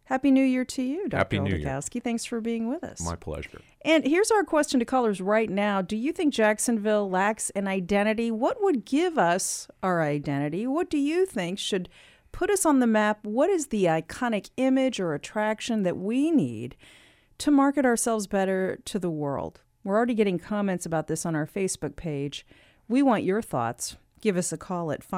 Happy New Year to you, Dr. Happy New Year. Oldakowski. Thanks for being with us. My pleasure. And here's our question to callers right now. Do you think Jacksonville lacks an identity? What would give us our identity? What do you think should put us on the map? What is the iconic image or attraction that we need to market ourselves better to the world? We're already getting comments about this on our Facebook page. We want your thoughts. Give us a call at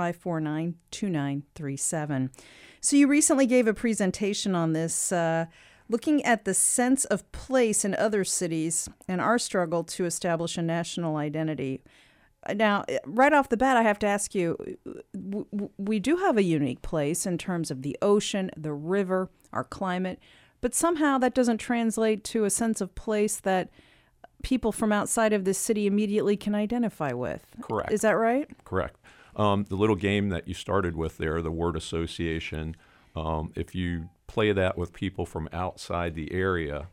549-2937. So you recently gave a presentation on this, looking at the sense of place in other cities and our struggle to establish a national identity. Now, right off the bat, I have to ask you, we do have a unique place in terms of the ocean, the river, our climate, but somehow that doesn't translate to a sense of place that people from outside of this city immediately can identify with. Correct. Is that right? Correct. The little game that you started with there, the word association, if you play that with people from outside the area,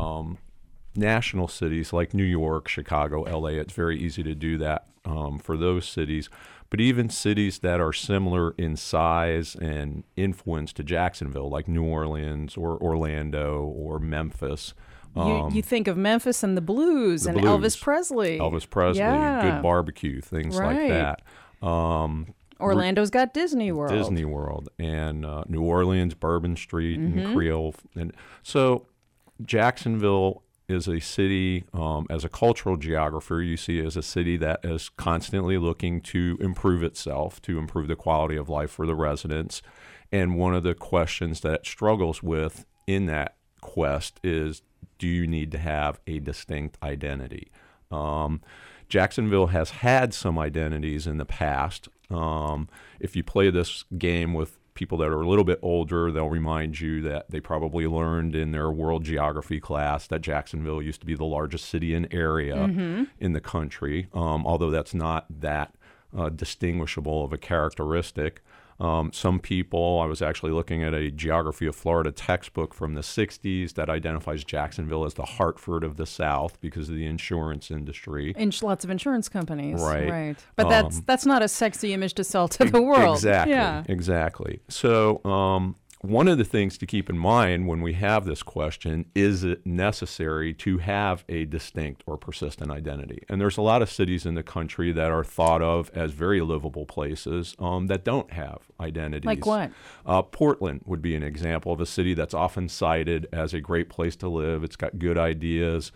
national cities like New York, Chicago, LA, it's very easy to do that for those cities. But even cities that are similar in size and influence to Jacksonville, like New Orleans or Orlando or Memphis. You think of Memphis and the blues and Elvis Presley. Good barbecue, things like that. Orlando's got Disney World. And New Orleans, Bourbon Street, and Creole. And so Jacksonville is a city, as a cultural geographer, you see as a city that is constantly looking to improve itself, to improve the quality of life for the residents. And one of the questions that it struggles with in that quest is, do you need to have a distinct identity? Jacksonville has had some identities in the past. If you play this game with people that are a little bit older, they'll remind you that they probably learned in their world geography class that Jacksonville used to be the largest city in area in the country, although that's not that distinguishable of a characteristic. Some people, I was actually looking at a Geography of Florida textbook from the 60s that identifies Jacksonville as the Hartford of the South because of the insurance industry. Lots of insurance companies. Right. But that's not a sexy image to sell to the world. Exactly. So one of the things to keep in mind when we have this question, is it necessary to have a distinct or persistent identity? And there's a lot of cities in the country that are thought of as very livable places that don't have identities. Like what? Portland would be an example of a city that's often cited as a great place to live. It's got good ideas.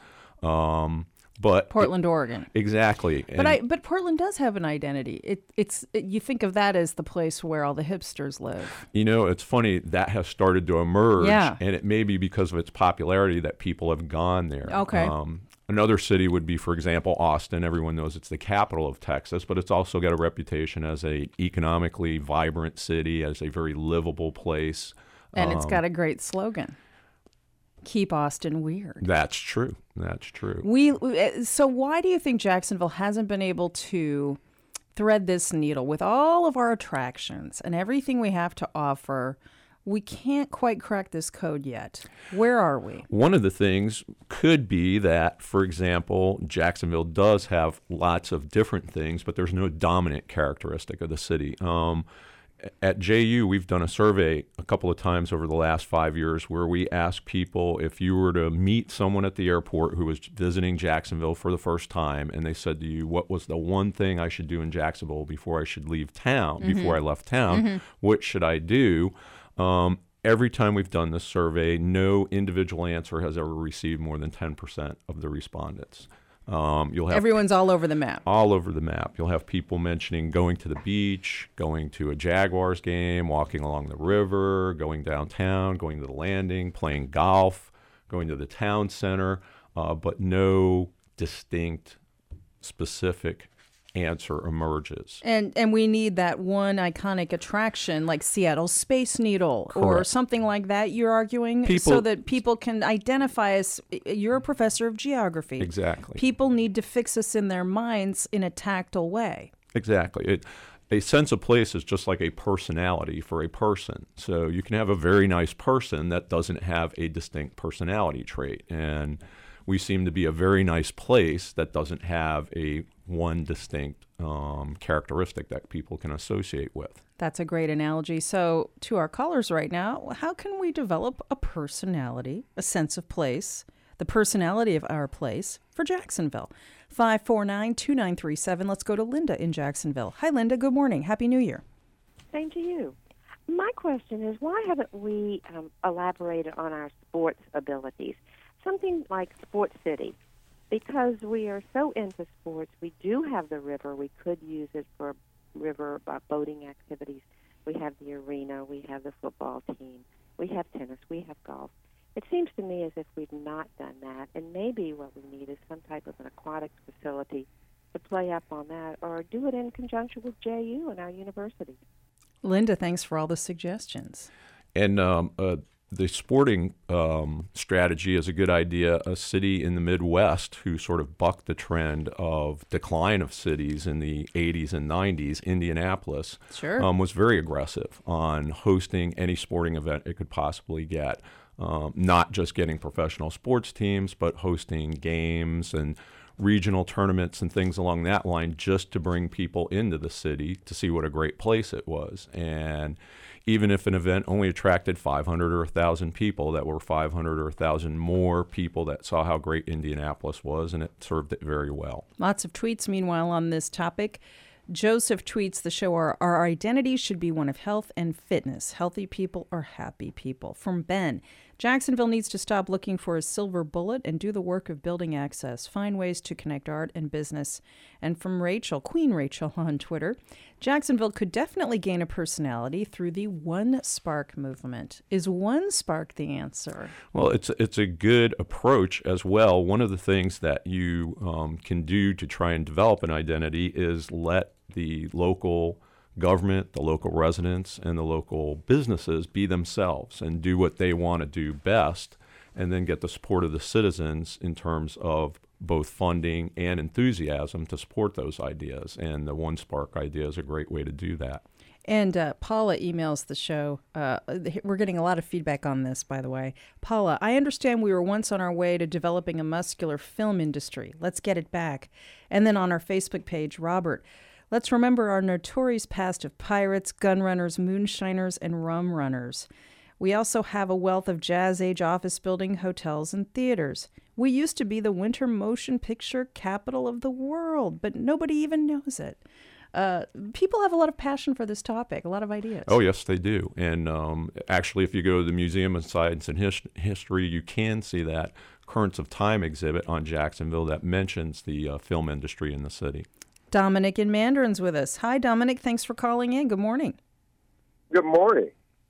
But Portland, Oregon. Exactly. But Portland does have an identity. You think of that as the place where all the hipsters live. You know, it's funny, that has started to emerge, and it may be because of its popularity that people have gone there. Okay. Another city would be, for example, Austin. Everyone knows it's the capital of Texas, but it's also got a reputation as an economically vibrant city, as a very livable place. And it's got a great slogan. Keep Austin weird. That's true. So why do you think Jacksonville hasn't been able to thread this needle with all of our attractions and everything we have to offer? We can't quite crack this code yet. Where are we? One of the things could be that, for example, Jacksonville does have lots of different things, but there's no dominant characteristic of the city. At JU, we've done a survey a couple of times over the last 5 years where we ask people, if you were to meet someone at the airport who was visiting Jacksonville for the first time, and they said to you, what was the one thing I should do in Jacksonville before I should leave town, before I left town, what should I do? Every time we've done this survey, no individual answer has ever received more than 10% of the respondents. You'll have everyone's all over the map. All over the map. You'll have people mentioning going to the beach, going to a Jaguars game, walking along the river, going downtown, going to the Landing, playing golf, going to the town center, but no distinct, specific answer emerges. And we need that one iconic attraction like Seattle Space Needle. Correct. Or something like that, you're arguing, so that people can identify us. You're a professor of geography. Exactly. People need to fix us in their minds in a tactile way. Exactly. A sense of place is just like a personality for a person. So you can have a very nice person that doesn't have a distinct personality trait. And we seem to be a very nice place that doesn't have a one distinct characteristic that people can associate with. That's a great analogy. So, to our callers right now, how can we develop a personality, a sense of place, the personality of our place for Jacksonville? 549-2937. Let's go to Linda in Jacksonville. Hi, Linda. Good morning. Happy New Year. Same to you. My question is, why haven't we elaborated on our sports abilities? Something like Sports City. Because we are so into sports, we do have the river. We could use it for river boating activities. We have the arena. We have the football team. We have tennis. We have golf. It seems to me as if we've not done that, and maybe what we need is some type of an aquatics facility to play up on that, or do it in conjunction with JU and our universities. Linda, thanks for all the suggestions. And the sporting strategy is a good idea. A city in the Midwest who sort of bucked the trend of decline of cities in the 80s and 90s, Indianapolis, Sure. Was very aggressive on hosting any sporting event it could possibly get. Not just getting professional sports teams, but hosting games and regional tournaments and things along that line just to bring people into the city to see what a great place it was. And even if an event only attracted 500 or 1,000 people, that were 500 or 1,000 more people that saw how great Indianapolis was, and it served it very well. Lots of tweets, meanwhile, on this topic. Joseph tweets the show, our identity should be one of health and fitness. Healthy people are happy people. From Ben, Jacksonville needs to stop looking for a silver bullet and do the work of building access. Find ways to connect art and business. And from Rachel, Queen Rachel on Twitter, Jacksonville could definitely gain a personality through the One Spark movement. Is One Spark the answer? Well, it's a good approach as well. One of the things that you can do to try and develop an identity is let the local government, the local residents, and the local businesses be themselves and do what they want to do best, and then get the support of the citizens in terms of both funding and enthusiasm to support those ideas. And the One Spark idea is a great way to do that. And Paula emails the show. We're getting a lot of feedback on this, by the way. Paula, I understand we were once on our way to developing a muscular film industry. Let's get it back. And then on our Facebook page, Robert, let's remember our notorious past of pirates, gun runners, moonshiners, and rum runners. We also have a wealth of jazz-age office building, hotels, and theaters. We used to be the winter motion picture capital of the world, but nobody even knows it. People have a lot of passion for this topic, a lot of ideas. Oh, yes, they do. And actually, if you go to the Museum of Science and History, you can see that Currents of Time exhibit on Jacksonville that mentions the film industry in the city. Dominic in Mandarin's with us. Hi, Dominic. Thanks for calling in. Good morning. Good morning.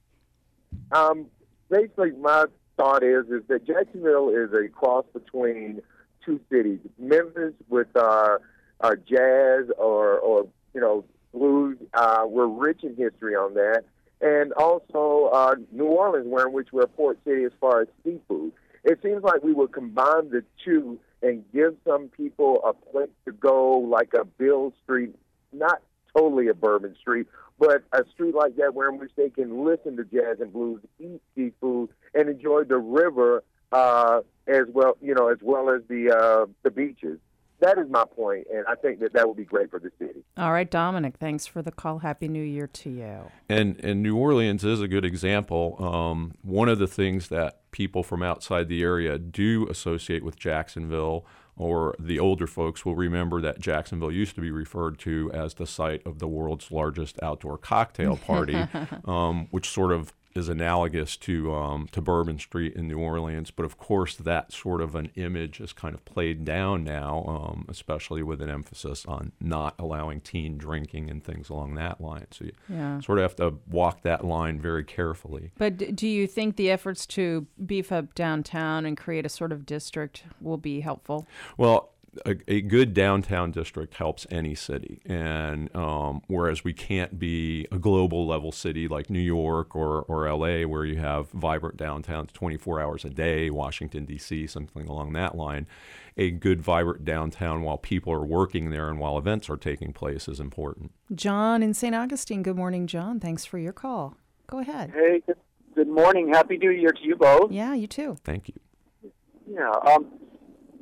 Basically, my thought is that Jacksonville is a cross between two cities. Memphis with our jazz or blues. We're rich in history on that. And also New Orleans, which we're a port city as far as seafood. It seems like we would combine the two and give some people a place to go, like a Bill Street, not totally a Bourbon Street, but a street like that in which they can listen to jazz and blues, eat seafood, and enjoy the river as well as the beaches. That is my point, and I think that would be great for the city. All right, Dominic, thanks for the call. Happy New Year to you. And New Orleans is a good example. One of the things that people from outside the area do associate with Jacksonville, or the older folks will remember that Jacksonville used to be referred to as the site of the world's largest outdoor cocktail party, which sort of is analogous to Bourbon Street in New Orleans. But of course, that sort of an image is kind of played down now, especially with an emphasis on not allowing teen drinking and things along that line. So you sort of have to walk that line very carefully. But do you think the efforts to beef up downtown and create a sort of district will be helpful? Well, a good downtown district helps any city, and whereas we can't be a global level city like New York or LA, where you have vibrant downtowns 24 hours a day, Washington, D.C., something along that line, a good vibrant downtown while people are working there and while events are taking place is important. John in St. Augustine. Good morning, John. Thanks for your call. Go ahead. Hey, good morning. Happy New Year to you both. Yeah, you too. Thank you. Yeah.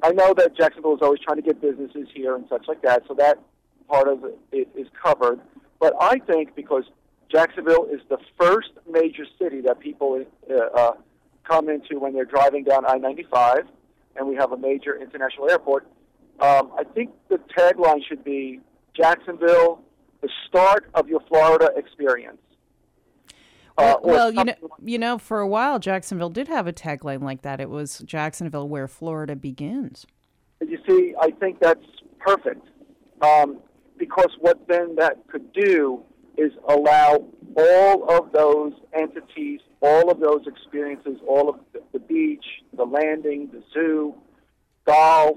I know that Jacksonville is always trying to get businesses here and such like that, so that part of it is covered. But I think because Jacksonville is the first major city that people come into when they're driving down I-95, and we have a major international airport, I think the tagline should be Jacksonville, the start of your Florida experience. Well, for a while, Jacksonville did have a tagline like that. It was Jacksonville, where Florida begins. You see, I think that's perfect, because what then that could do is allow all of those entities, all of those experiences, all of the beach, the landing, the zoo, golf.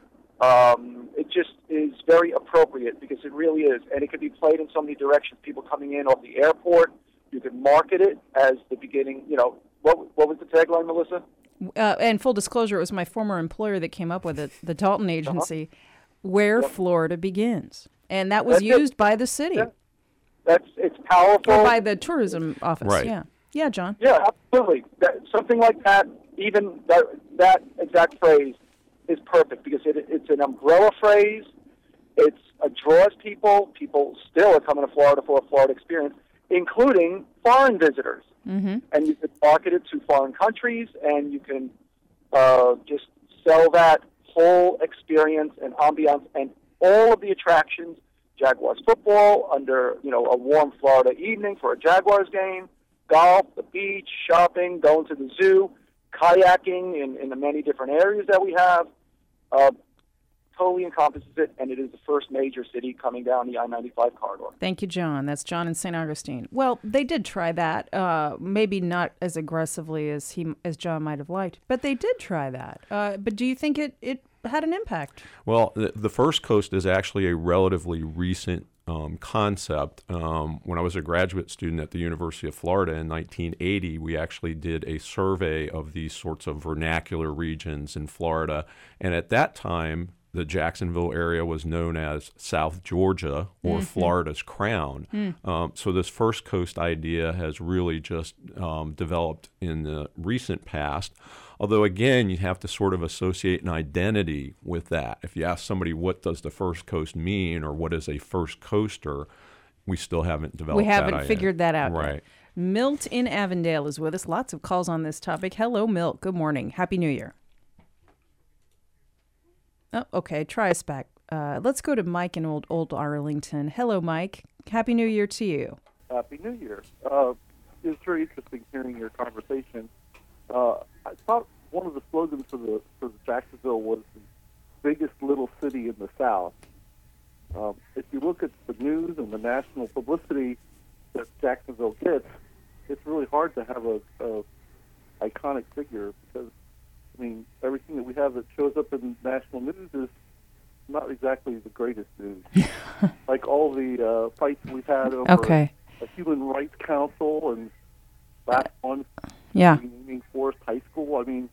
It just is very appropriate because it really is, and it could be played in so many directions. People coming in off the airport. You can market it as the beginning. What was the tagline, Melissa? And full disclosure, it was my former employer that came up with it, the Dalton Agency, where Florida begins. And that was used by the city. Yeah. It's powerful. Or by the tourism office, right. Yeah. Yeah, John. Yeah, absolutely. Something like that, even that exact phrase is perfect because it's an umbrella phrase. It draws people. People still are coming to Florida for a Florida experience, including foreign visitors. Mm-hmm. And you can market it to foreign countries, and you can just sell that whole experience and ambiance and all of the attractions. Jaguars football under a warm Florida evening for a Jaguars game, golf, the beach, shopping, going to the zoo, kayaking in the many different areas that we have. Totally encompasses it, and it is the first major city coming down the I-95 corridor. Thank you, John. That's John in St. Augustine. Well, they did try that, maybe not as aggressively as John might have liked, but they did try that. But do you think it had an impact? Well, the First Coast is actually a relatively recent concept. When I was a graduate student at the University of Florida in 1980, we actually did a survey of these sorts of vernacular regions in Florida. And at that time, the Jacksonville area was known as South Georgia or Florida's crown. So this First Coast idea has really just developed in the recent past. Although, again, you have to sort of associate an identity with that. If you ask somebody, what does the First Coast mean or what is a First Coaster, we still haven't developed that. We haven't figured that out right. yet. Milt in Avondale is with us. Lots of calls on this topic. Hello, Milt. Good morning. Happy New Year. Oh, okay. Try us back. Let's go to Mike in Old Arlington. Hello, Mike. Happy New Year to you. Happy New Year. It was very interesting hearing your conversation. I thought one of the slogans for the Jacksonville was the biggest little city in the South. If you look at the news and the national publicity that Jacksonville gets, it's really hard to have a iconic figure because, everything that we have that shows up in national news is not exactly the greatest news. Like all the fights we've had over a Human Rights Council and last one, naming Forest High School.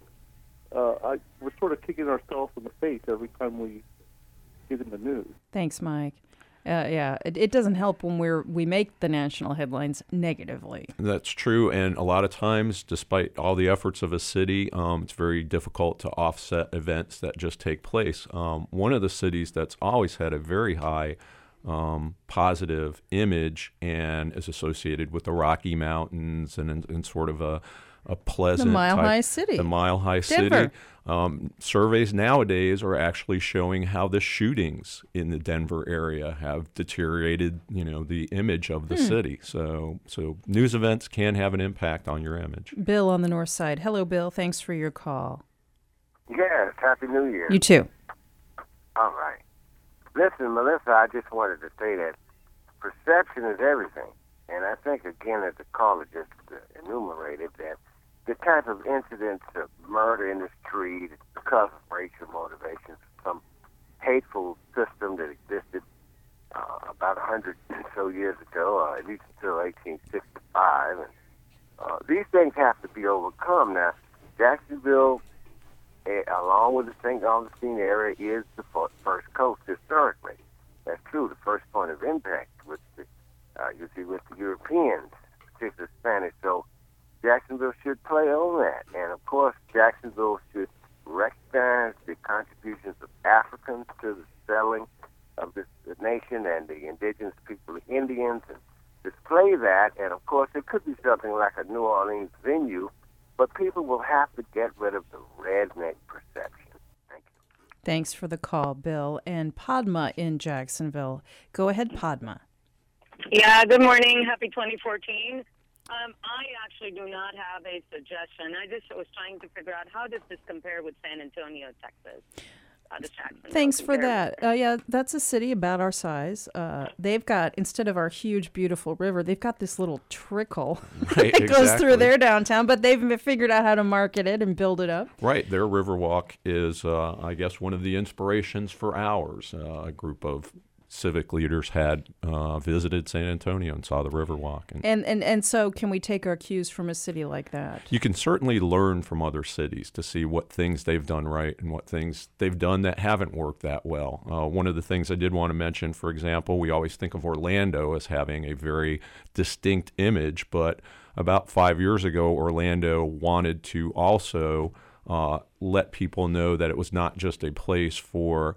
We're sort of kicking ourselves in the face every time we get in the news. Thanks, Mike. It doesn't help when we make the national headlines negatively. That's true, and a lot of times, despite all the efforts of a city, it's very difficult to offset events that just take place. One of the cities that's always had a very high positive image and is associated with the Rocky Mountains and in sort of a pleasant the Mile High City. The Mile High Denver. City. Surveys nowadays are actually showing how the shootings in the Denver area have deteriorated, the image of the city. So news events can have an impact on your image. Bill on the north side. Hello, Bill. Thanks for your call. Yes, Happy New Year. You too. All right. Listen, Melissa, I just wanted to say that perception is everything. And I think, again, as the caller just enumerated, that the type of incidents of murder in the street because of racial motivations, some hateful system that existed about 100 or so years ago, at least until 1865. And these things have to be overcome. Now, Jacksonville, along with the St. Augustine area, is the First Coast historically. That's true, the first point of impact with the Europeans, particularly Spanish. So Jacksonville should play on that. And, of course, Jacksonville should recognize the contribution like a New Orleans venue, but people will have to get rid of the redneck perception. Thank you. Thanks for the call, Bill. And Padma in Jacksonville. Go ahead, Padma. Yeah, good morning. Happy 2014. I actually do not have a suggestion. I just was trying to figure out how does this compare with San Antonio, Texas? Thanks for that. Yeah, that's a city about our size. They've got, instead of our huge, beautiful river, they've got this little trickle Right, that goes through exactly. their downtown, but they've figured out how to market it and build it up. Right. Their Riverwalk is, I guess, one of the inspirations for ours. A group of civic leaders had visited San Antonio and saw the Riverwalk. And so can we take our cues from a city like that? You can certainly learn from other cities to see what things they've done right and what things they've done that haven't worked that well. One of the things I did want to mention, for example, we always think of Orlando as having a very distinct image, but about 5 years ago, Orlando wanted to also let people know that it was not just a place for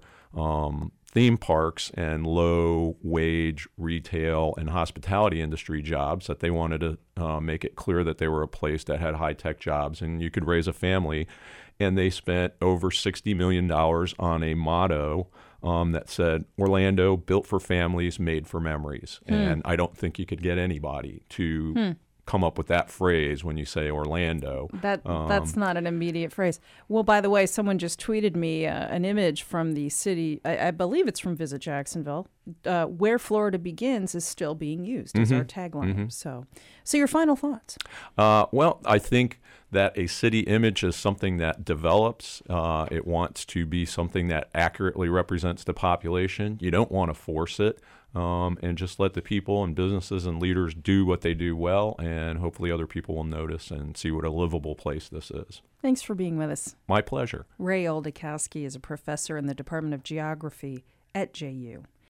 theme parks and low-wage retail and hospitality industry jobs, that they wanted to make it clear that they were a place that had high-tech jobs and you could raise a family. And they spent over $60 million on a motto that said, Orlando, built for families, made for memories. And I don't think you could get anybody to come up with that phrase when you say Orlando. That's not an immediate phrase. Well, by the way, someone just tweeted me an image from the city. I believe it's from Visit Jacksonville. Where Florida begins is still being used as our tagline. So your final thoughts? Well, I think that a city image is something that develops. It wants to be something that accurately represents the population. You don't want to force it. And just let the people and businesses and leaders do what they do well, and hopefully other people will notice and see what a livable place this is. Thanks for being with us. My pleasure. Ray Oldakowski is a professor in the Department of Geography at JU.